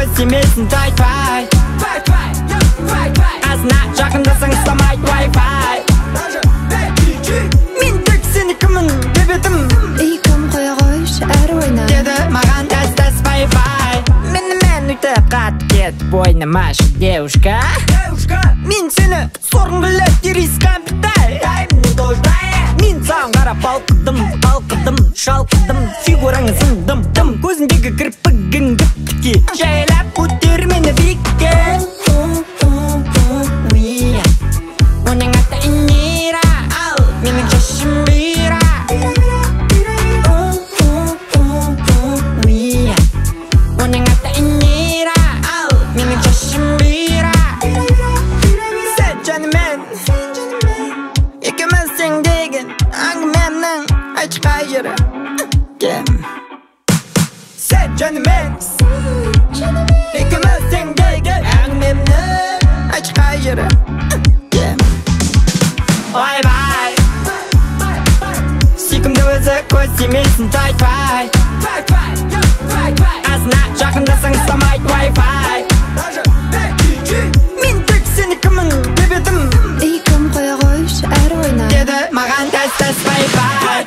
көз тимесін тайтпай Азына жақындасаң ұстамайды Wi-Fi Мен тек сені кімін деп едім Ей кім қоя қойшы әрі ойна деді маған тәс бай-бай Мен үйтіп қатып кетіп ойнамашы девушка Мен сені сорғым келеді ириска бітай Мен саған қарап балқыдым, шалқыдым Фигураңы сындым, көзіндегі кірпігіңді тіке Жайлап көтер мені биікке Оның аты Инира, менің шашым Бира Оның аты Инира, менің шашым Бира Сен жанымен екеуміз тең деген әңгімемнің айтшы қай жері Сен жанымен екеуміз тең деген әңгімемнің айтшы қай жері Ой-бай Сүйкімді өзі көз тимесін тайтпай Азына жақындасаң ұстамайды Wi-Fi Мен тек сені кімін деп едім Ей кім қоя қойшы әрі ойна деді маған тәс бай-бай